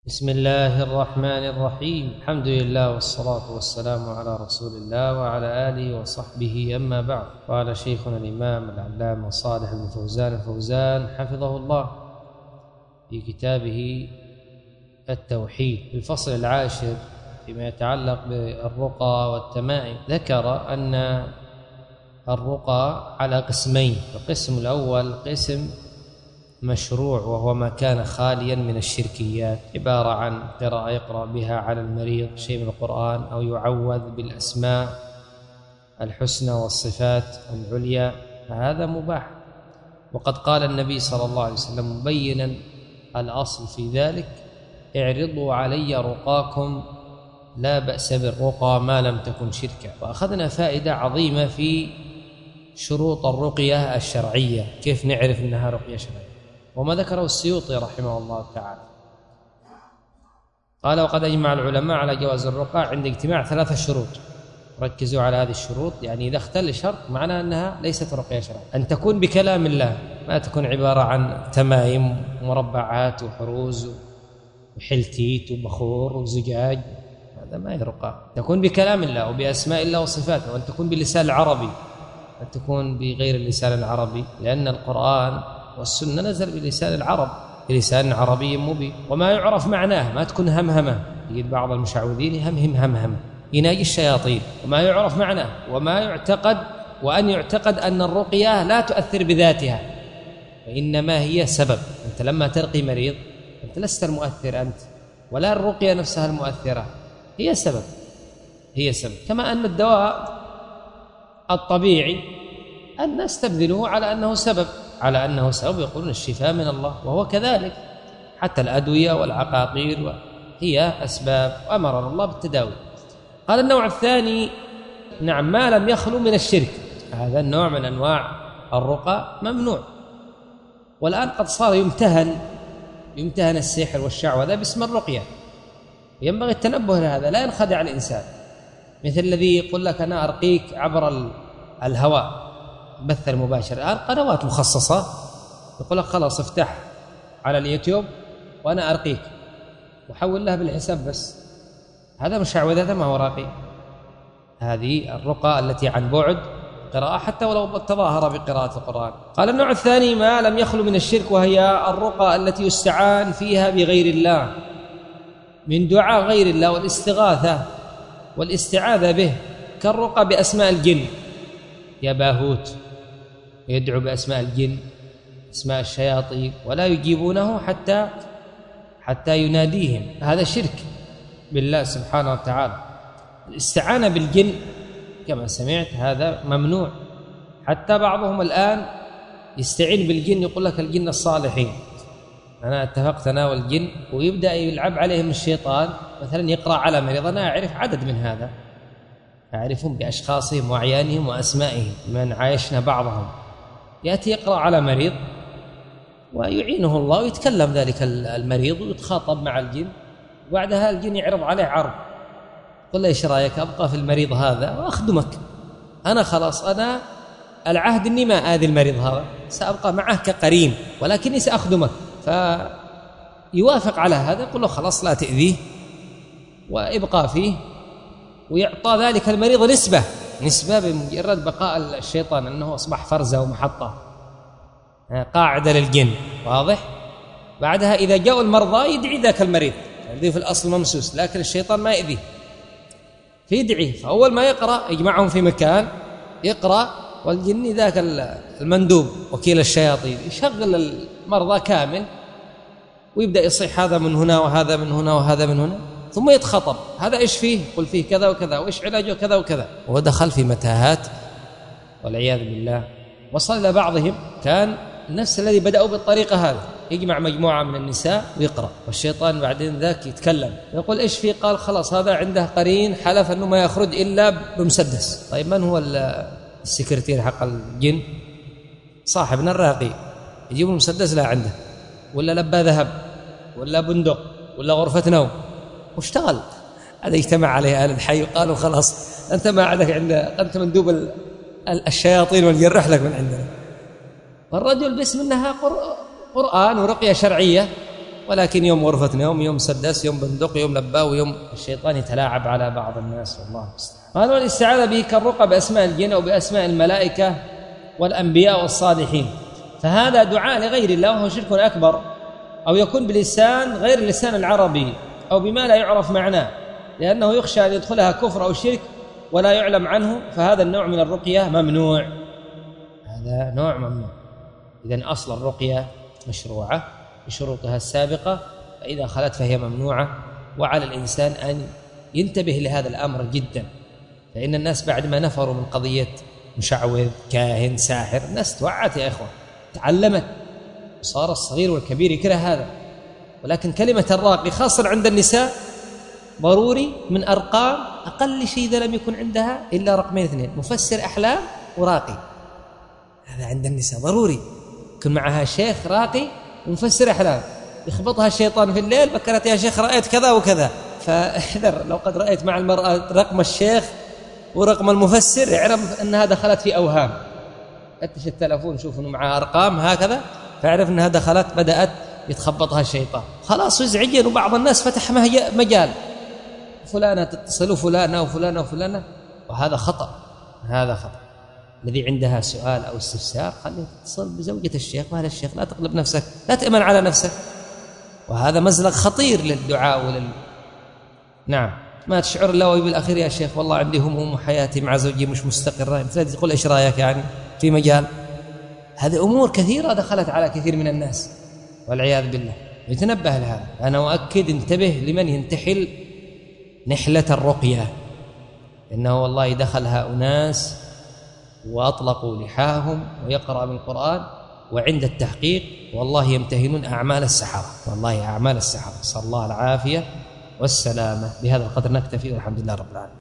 بسم الله الرحمن الرحيم. الحمد لله والصلاة والسلام على رسول الله وعلى آله وصحبه، أما بعد. قال شيخنا الإمام العلامة صالح بن فوزان الفوزان حفظه الله في كتابه التوحيد في الفصل العاشر فيما يتعلق بالرقى والتمائم، ذكر أن الرقى على قسمين. القسم الأول قسم مشروع، وهو ما كان خاليا من الشركيات، عبارة عن قراءة يقرأ بها على المريض شيء من القرآن، أو يعوذ بالأسماء الحسنى والصفات العليا، فهذا مباح. وقد قال النبي صلى الله عليه وسلم مبينا الأصل في ذلك: اعرضوا علي رقاكم لا بأس بالرقى ما لم تكن شركا. وأخذنا فائدة عظيمة في شروط الرقية الشرعية، كيف نعرف أنها رقية شرعية، وما ذكره السيوطي رحمه الله تعالى. قال: وقد أجمع العلماء على جواز الرقى عند اجتماع 3 شروط. ركزوا على هذه الشروط، يعني إذا اختل شرط معناه أنها ليست رقية شرعية: أن تكون بكلام الله، ما تكون عبارة عن تمايم ومربعات وحروز وحلتيت وبخور وزجاج، هذا ما هي رقى. تكون بكلام الله وبأسماء الله وصفاته، وأن تكون باللسان العربي، أن تكون بغير اللسان العربي، لأن القرآن والسنة نزل بلسان العرب، بلسان عربي مبين، وما يعرف معناه، ما تكون همهمة. يجد بعض المشعوذين يهمهم همهمة يناجي الشياطين، وما يعرف معناه، وما يعتقد، وأن يعتقد أن الرقية لا تؤثر بذاتها، وإنما هي سبب. أنت لما ترقي مريض أنت لست المؤثر أنت، ولا الرقية نفسها المؤثرة، هي سبب، هي سبب. كما أن الدواء الطبيعي الناس تبذله على أنه سبب، على أنه سبب، يقولون الشفاء من الله، وهو كذلك. حتى الأدوية والعقاقير هي أسباب، أمرنا الله بالتداوي. قال: النوع الثاني، نعم، ما لم يخلو من الشرك. هذا النوع من أنواع الرقى ممنوع، والآن قد صار يمتهن السحر والشعوذة باسم الرقية. ينبغي التنبه لهذا، لا ينخدع الإنسان، مثل الذي يقول لك أنا أرقيك عبر الهواء، بث المباشر. الآن قنوات مخصصة يقول لك خلاص افتح على اليوتيوب وأنا أرقيك، وحول لها بالحساب بس. هذا مشعوذة، ما هو راقي. هذه الرقى التي عن بعد قراءة، حتى ولو تظاهر بقراءة القرآن. قال: النوع الثاني ما لم يخلو من الشرك، وهي الرقى التي يستعان فيها بغير الله، من دعاء غير الله والاستغاثة والاستعاذة به، كالرقى بأسماء الجن، يا باهوت، يدعو بأسماء الجن، أسماء الشياطين، ولا يجيبونه حتى يناديهم. هذا شرك بالله سبحانه وتعالى. الاستعانة بالجن كما سمعت هذا ممنوع، حتى بعضهم الآن يستعين بالجن، يقول لك الجن الصالحين، أنا اتفقت أنا والجن، ويبدأ يلعب عليهم الشيطان. مثلا يقرأ على مريض، أنا أعرف عدد من هذا، أعرفهم بأشخاصهم وأعيانهم وأسمائهم، من عايشنا بعضهم. يأتي يقرأ على مريض ويعينه الله، ويتكلم ذلك المريض ويتخاطب مع الجن، وبعدها الجن يعرض عليه عرض، قل له: إيش رأيك أبقى في المريض هذا وأخدمك؟ أنا خلاص، أنا العهد إني ما آذي المريض هذا، سأبقى معه كقرين، ولكني سأخدمك. فيوافق على هذا، يقول له خلاص لا تأذيه وإبقى فيه، ويعطى ذلك المريض نسبة بمجرد بقاء الشيطان، أنه أصبح فرزة ومحطة، قاعدة للجن، واضح؟ بعدها إذا جاءوا المرضى يدعي ذاك المريض، يدعي في الأصل ممسوس، لكن الشيطان ما يأذيه فيدعي. فأول ما يقرأ يجمعهم في مكان يقرأ، والجن ذاك المندوب وكيل الشياطين يشغل المرضى كامل، ويبدأ يصيح هذا من هنا وهذا من هنا وهذا من هنا، ثم يتخطب: هذا إيش فيه؟ قل فيه كذا وكذا، وإيش علاجه كذا وكذا. ودخل في متاهات والعياذ بالله. وصل إلى بعضهم كان نفس الذي بدأوا بالطريقة هذه، يجمع مجموعة من النساء ويقرأ، والشيطان بعدين ذاك يتكلم، يقول: إيش فيه؟ قال: خلاص هذا عنده قرين حلف أنه ما يخرج إلا بمسدس. طيب من هو السكرتير حق الجن؟ صاحبنا الراقي، يجيب المسدس لا عنده، ولا لبى ذهب، ولا بندق، ولا غرفة نوم، واشتغل. هذا اجتمع عليه أهل الحي وقالوا: خلاص أنت ما عندك، أنت مندوب الشياطين ونجرح لك من عندنا. والرجل باسم أنها قرآن ورقية شرعية، ولكن يوم غرفة نوم، يوم مسدس، يوم بندق، يوم لباو، يوم الشيطان يتلاعب على بعض الناس، والله المستعان. قالوا الاستعاذة به كالرقى بأسماء الجن أو بأسماء الملائكة والأنبياء والصالحين، فهذا دعاء لغير الله وهو شرك أكبر، أو يكون بلسان غير اللسان العربي أو بما لا يعرف معناه، لأنه يخشى أن يدخلها كفر أو شرك ولا يعلم عنه، فهذا النوع من الرقية ممنوع، هذا نوع ممنوع. إذن أصل الرقية مشروعة بشروطها السابقة، فإذا خلت فهي ممنوعة، وعلى الإنسان أن ينتبه لهذا الأمر جدا، فإن الناس بعد ما نفروا من قضية مشعوذ كاهن ساحر، الناس توعت يا إخوة، تعلمت، وصار الصغير والكبير يكره هذا. ولكن كلمة الراقي خاصة عند النساء ضروري، من أرقام أقل شيء إذا لم يكن عندها إلا رقمين اثنين، مفسر أحلام وراقي، هذا عند النساء ضروري، يكون معها شيخ راقي ومفسر أحلام، يخبطها الشيطان في الليل، بكرت يا شيخ رأيت كذا وكذا، فاحذر لو قد رأيت مع المرأة رقم الشيخ ورقم المفسر، اعرف أنها دخلت في أوهام، فتش التلفون شوف أنه معها أرقام هكذا، فاعرف أنها دخلت بدأت يتخبطها الشيطان، خلاص يزعجين. وبعض الناس فتح مجال، فلانة تتصل فلانة وفلانة وفلانة، وهذا خطأ، هذا خطأ. الذي عندها سؤال أو استفسار خليه تتصل بزوجة الشيخ وهذا الشيخ، لا تقلب نفسك، لا تأمن على نفسك، وهذا مزلق خطير للدعاء نعم، ما تشعر إلا وبالأخير يا شيخ والله عندي هموم وحياتي مع زوجي مش مستقرة، مثل تقول إيش رأيك يعني في مجال. هذه أمور كثيرة دخلت على كثير من الناس والعياذ بالله، يتنبه لهذا. أنا أؤكد انتبه لمن ينتحل نحلة الرقية، إنه والله دخلها أناس وأطلقوا لحاهم ويقرأ من القرآن، وعند التحقيق والله يمتهنون أعمال السحرة، والله أعمال السحرة، صلى الله العافية والسلامة. بهذا القدر نكتفي، والحمد لله رب العالمين.